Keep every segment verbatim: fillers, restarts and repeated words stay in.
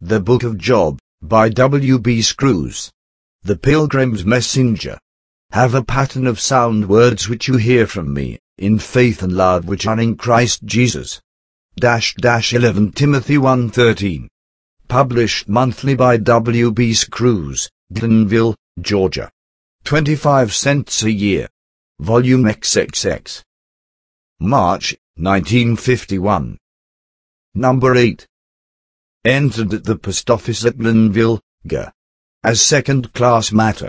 The Book of Job, by W B Screws. The Pilgrim's Messenger. Have a pattern of sound words which you hear from me, in faith and love which are in Christ Jesus. Dash dash eleven Timothy one thirteen. Published monthly by W B Screws, Glenville, Georgia. twenty-five cents a year. Volume triple X. March, nineteen fifty-one. Number eight. Entered at the post office at Glenville, G. as second-class matter.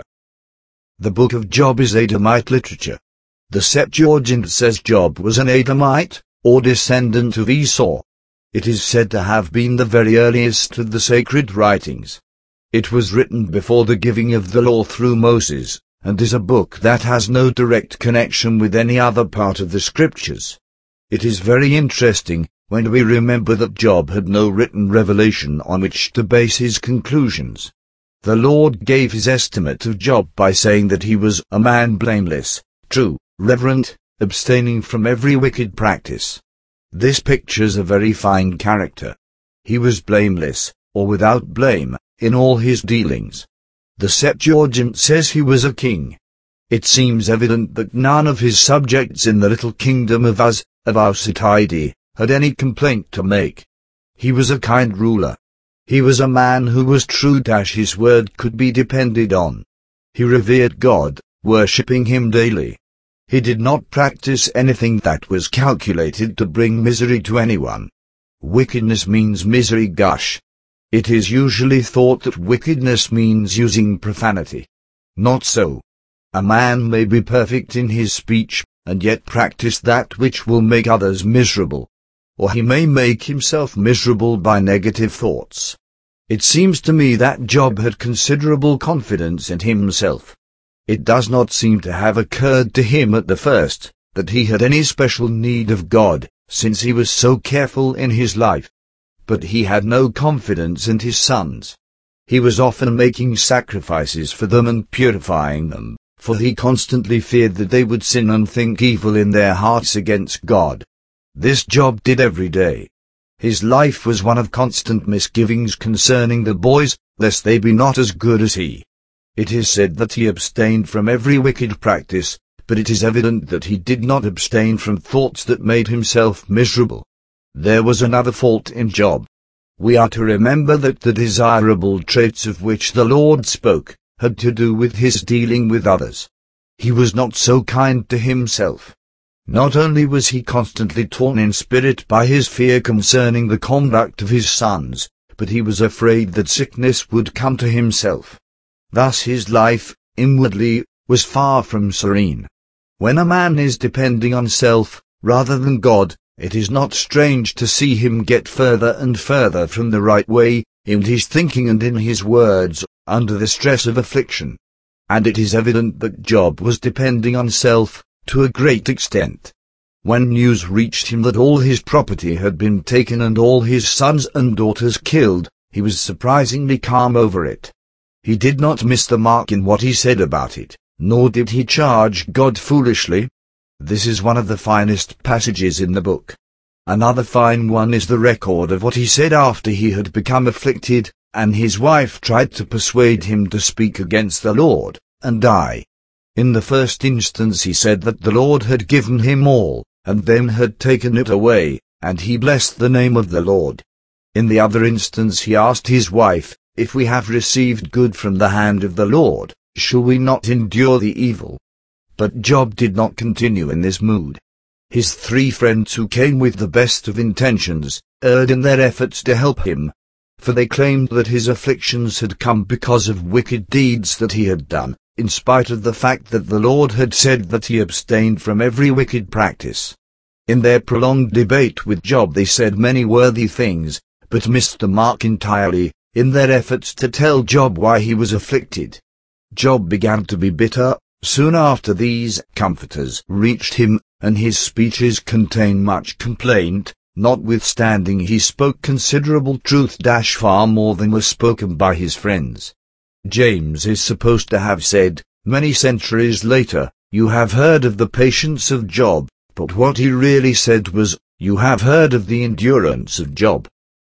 The Book of Job is Adamite literature. The Septuagint says Job was an Adamite, or descendant of Esau. It is said to have been the very earliest of the sacred writings. It was written before the giving of the law through Moses, and is a book that has no direct connection with any other part of the Scriptures. It is very interesting, when we remember that Job had no written revelation on which to base his conclusions. The Lord gave his estimate of Job by saying that he was a man blameless, true, reverent, abstaining from every wicked practice. This pictures a very fine character. He was blameless, or without blame, in all his dealings. The Septuagint says he was a king. It seems evident that none of his subjects in the little kingdom of Uz, of Ausitide, had any complaint to make. He was a kind ruler. He was a man who was true. His word could be depended on. He revered God, worshipping him daily. He did not practice anything that was calculated to bring misery to anyone. Wickedness means misery. Gush. It is usually thought that wickedness means using profanity. Not so. A man may be perfect in his speech, and yet practice that which will make others miserable. Or he may make himself miserable by negative thoughts. It seems to me that Job had considerable confidence in himself. It does not seem to have occurred to him at the first that he had any special need of God, since he was so careful in his life. But he had no confidence in his sons. He was often making sacrifices for them and purifying them, for he constantly feared that they would sin and think evil in their hearts against God. This Job did every day. His life was one of constant misgivings concerning the boys, lest they be not as good as he. It is said that he abstained from every wicked practice, but it is evident that he did not abstain from thoughts that made himself miserable. There was another fault in Job. We are to remember that the desirable traits of which the Lord spoke had to do with his dealing with others. He was not so kind to himself. Not only was he constantly torn in spirit by his fear concerning the conduct of his sons, but he was afraid that sickness would come to himself. Thus his life, inwardly, was far from serene. When a man is depending on self, rather than God, it is not strange to see him get further and further from the right way, in his thinking and in his words, under the stress of affliction. And it is evident that Job was depending on self, to a great extent. When news reached him that all his property had been taken and all his sons and daughters killed, he was surprisingly calm over it. He did not miss the mark in what he said about it, nor did he charge God foolishly. This is one of the finest passages in the book. Another fine one is the record of what he said after he had become afflicted, and his wife tried to persuade him to speak against the Lord, and die. In the first instance he said that the Lord had given him all, and then had taken it away, and he blessed the name of the Lord. In the other instance he asked his wife, "If we have received good from the hand of the Lord, shall we not endure the evil?" But Job did not continue in this mood. His three friends who came with the best of intentions, erred in their efforts to help him, for they claimed that his afflictions had come because of wicked deeds that he had done, in spite of the fact that the Lord had said that he abstained from every wicked practice. In their prolonged debate with Job they said many worthy things, but missed the mark entirely, in their efforts to tell Job why he was afflicted. Job began to be bitter. Soon after these comforters reached him, and his speeches contain much complaint, notwithstanding he spoke considerable truth. Far more than was spoken by his friends. James is supposed to have said, many centuries later, "You have heard of the patience of Job," but what he really said was, "You have heard of the endurance of Job."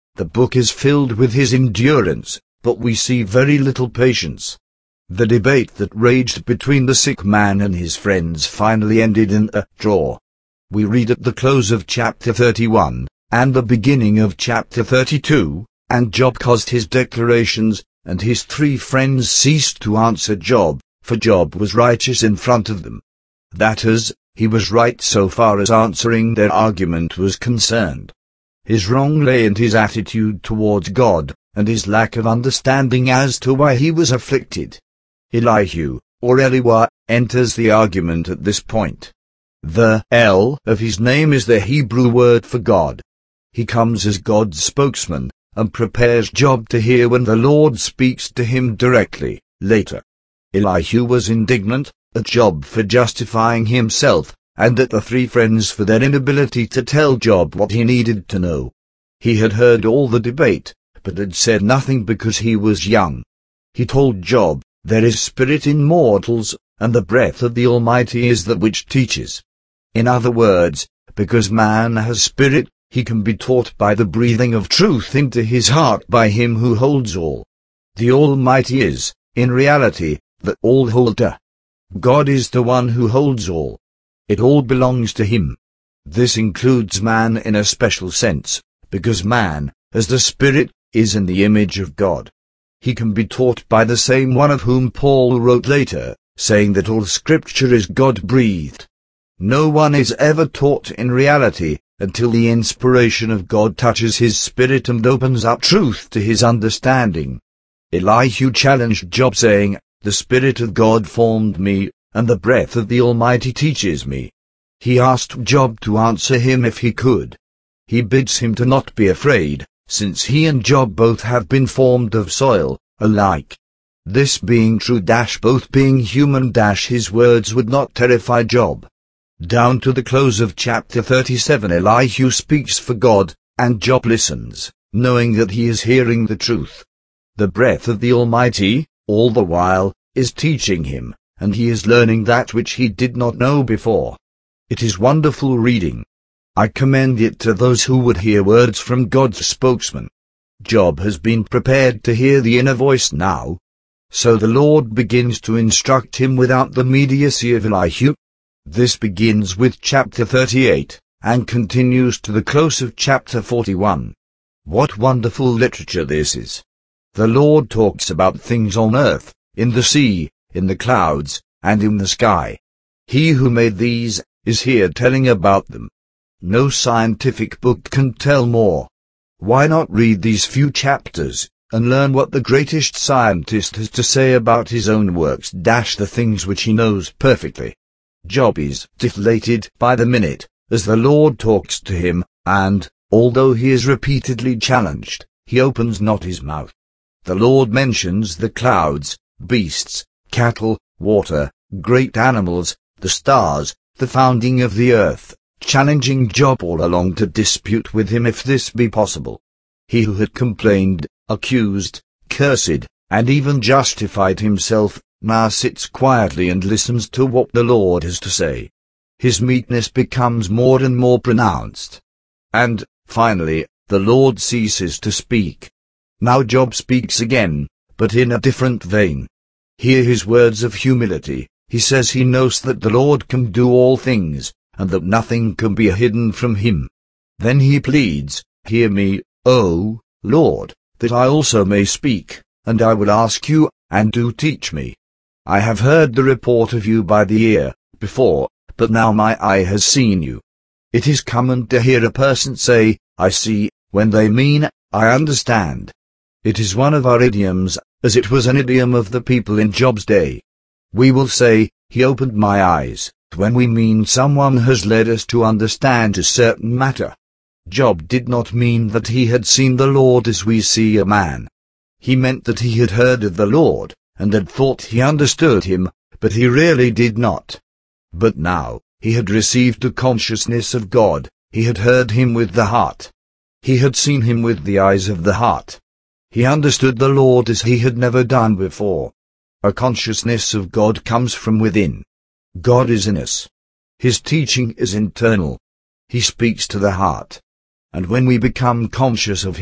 The book is filled with his endurance, but we see very little patience. The debate that raged between the sick man and his friends finally ended in a draw. We read at the close of chapter thirty-one, and the beginning of chapter thirty-two, and Job caused his declarations, and his three friends ceased to answer Job, for Job was righteous in front of them. That is, he was right so far as answering their argument was concerned. His wrong lay in his attitude towards God, and his lack of understanding as to why he was afflicted. Elihu, or Eliwah, enters the argument at this point. The El of his name is the Hebrew word for God. He comes as God's spokesman, and prepares Job to hear when the Lord speaks to him directly, later. Elihu was indignant at Job for justifying himself, and at the three friends for their inability to tell Job what he needed to know. He had heard all the debate, but had said nothing because he was young. He told Job, "There is spirit in mortals, and the breath of the Almighty is that which teaches." In other words, because man has spirit, he can be taught by the breathing of truth into his heart by him who holds all. The Almighty is, in reality, the All-Holder. God is the one who holds all. It all belongs to him. This includes man in a special sense, because man, as the Spirit, is in the image of God. He can be taught by the same one of whom Paul wrote later, saying that all Scripture is God-breathed. No one is ever taught in reality until the inspiration of God touches his spirit and opens up truth to his understanding. Elihu challenged Job saying, "The Spirit of God formed me, and the breath of the Almighty teaches me." He asked Job to answer him if he could. He bids him to not be afraid, since he and Job both have been formed of soil, alike. This being true dash both being human dash his words would not terrify Job. Down to the close of chapter thirty-seven Elihu speaks for God, and Job listens, knowing that he is hearing the truth. The breath of the Almighty, all the while, is teaching him, and he is learning that which he did not know before. It is wonderful reading. I commend it to those who would hear words from God's spokesman. Job has been prepared to hear the inner voice now. So the Lord begins to instruct him without the mediacy of Elihu. This begins with chapter thirty-eight, and continues to the close of chapter forty-one. What wonderful literature this is! The Lord talks about things on earth, in the sea, in the clouds, and in the sky. He who made these is here telling about them. No scientific book can tell more. Why not read these few chapters, and learn what the greatest scientist has to say about his own works dash the things which he knows perfectly. Job is deflated by the minute, as the Lord talks to him, and, although he is repeatedly challenged, he opens not his mouth. The Lord mentions the clouds, beasts, cattle, water, great animals, the stars, the founding of the earth, challenging Job all along to dispute with him if this be possible. He who had complained, accused, cursed, and even justified himself, now sits quietly and listens to what the Lord has to say. His meekness becomes more and more pronounced. And, finally, the Lord ceases to speak. Now Job speaks again, but in a different vein. Hear his words of humility. He says he knows that the Lord can do all things, and that nothing can be hidden from him. Then he pleads, "Hear me, O Lord, that I also may speak, and I will ask you, and do teach me. I have heard the report of you by the ear, before, but now my eye has seen you." It is common to hear a person say, "I see," when they mean, "I understand." It is one of our idioms, as it was an idiom of the people in Job's day. We will say, "He opened my eyes," when we mean someone has led us to understand a certain matter. Job did not mean that he had seen the Lord as we see a man. He meant that he had heard of the Lord, and had thought he understood him, but he really did not. But now, he had received a consciousness of God, he had heard him with the heart. He had seen him with the eyes of the heart. He understood the Lord as he had never done before. A consciousness of God comes from within. God is in us. His teaching is internal. He speaks to the heart. And when we become conscious of him,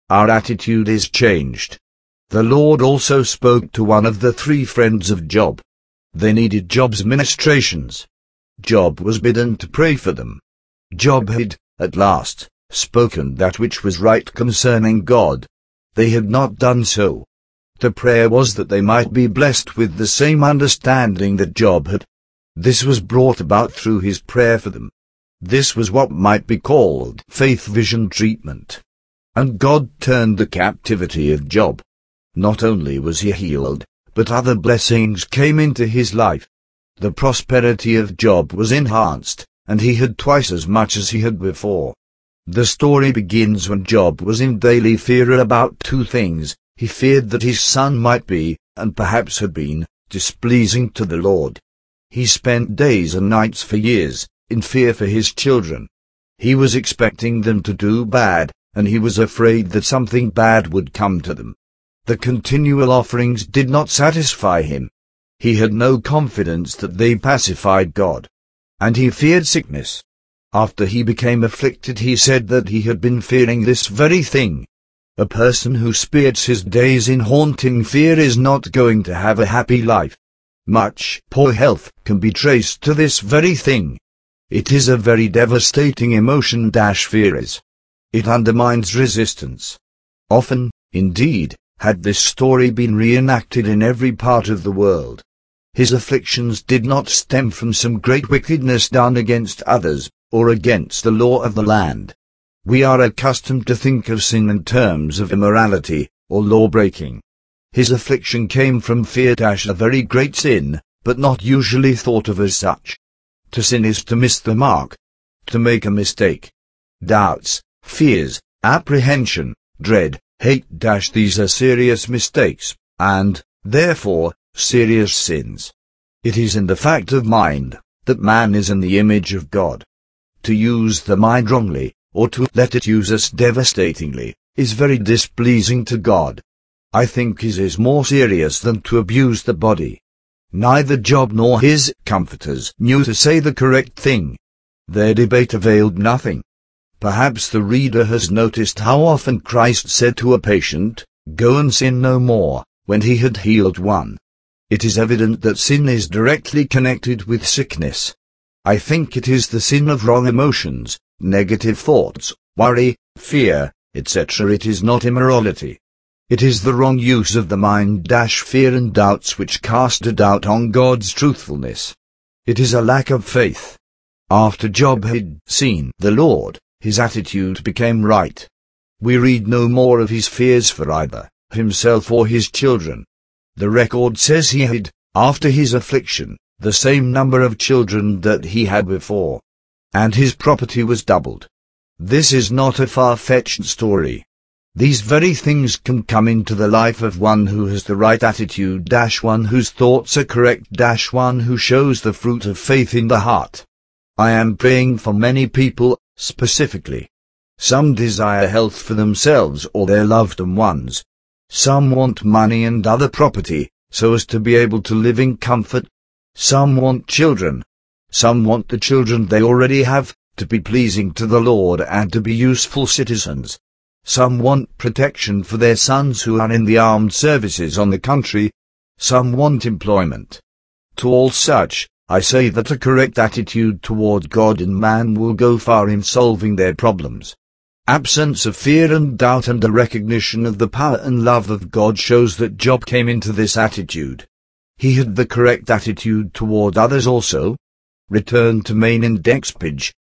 our attitude is changed. The Lord also spoke to one of the three friends of Job. They needed Job's ministrations. Job was bidden to pray for them. Job had, at last, spoken that which was right concerning God. They had not done so. The prayer was that they might be blessed with the same understanding that Job had. This was brought about through his prayer for them. This was what might be called faith vision treatment. And God turned the captivity of Job. Not only was he healed, but other blessings came into his life. The prosperity of Job was enhanced, and he had twice as much as he had before. The story begins when Job was in daily fear about two things. He feared that his son might be, and perhaps had been, displeasing to the Lord. He spent days and nights for years, in fear for his children. He was expecting them to do bad, and he was afraid that something bad would come to them. The continual offerings did not satisfy him. He had no confidence that they pacified God. And he feared sickness. After he became afflicted, he said that he had been fearing this very thing. A person who spends his days in haunting fear is not going to have a happy life. Much poor health can be traced to this very thing. It is a very devastating emotion dash fear is. It undermines resistance. Often, indeed, had this story been reenacted in every part of the world. His afflictions did not stem from some great wickedness done against others, or against the law of the land. We are accustomed to think of sin in terms of immorality, or law-breaking. His affliction came from fear dash a very great sin, but not usually thought of as such. To sin is to miss the mark. To make a mistake. Doubts, fears, apprehension, dread, hate dash these are serious mistakes, and, therefore, serious sins. It is in the fact of mind, that man is in the image of God. To use the mind wrongly, or to let it use us devastatingly, is very displeasing to God. I think his is more serious than to abuse the body. Neither Job nor his comforters knew to say the correct thing. Their debate availed nothing. Perhaps the reader has noticed how often Christ said to a patient, "Go and sin no more," when he had healed one. It is evident that sin is directly connected with sickness. I think it is the sin of wrong emotions, negative thoughts, worry, fear, et cetera. It is not immorality. It is the wrong use of the mind dash fear and doubts which cast a doubt on God's truthfulness. It is a lack of faith. After Job had seen the Lord, his attitude became right. We read no more of his fears for either himself or his children. The record says he had, after his affliction, the same number of children that he had before. And his property was doubled. This is not a far-fetched story. These very things can come into the life of one who has the right attitude dash one whose thoughts are correct dash one who shows the fruit of faith in the heart. I am praying for many people, specifically. Some desire health for themselves or their loved ones. Some want money and other property, so as to be able to live in comfort. Some want children. Some want the children they already have, to be pleasing to the Lord and to be useful citizens. Some want protection for their sons who are in the armed services on the country. Some want employment. To all such, I say that a correct attitude toward God and man will go far in solving their problems. Absence of fear and doubt and the recognition of the power and love of God shows that Job came into this attitude. He had the correct attitude toward others also. Return to main index page.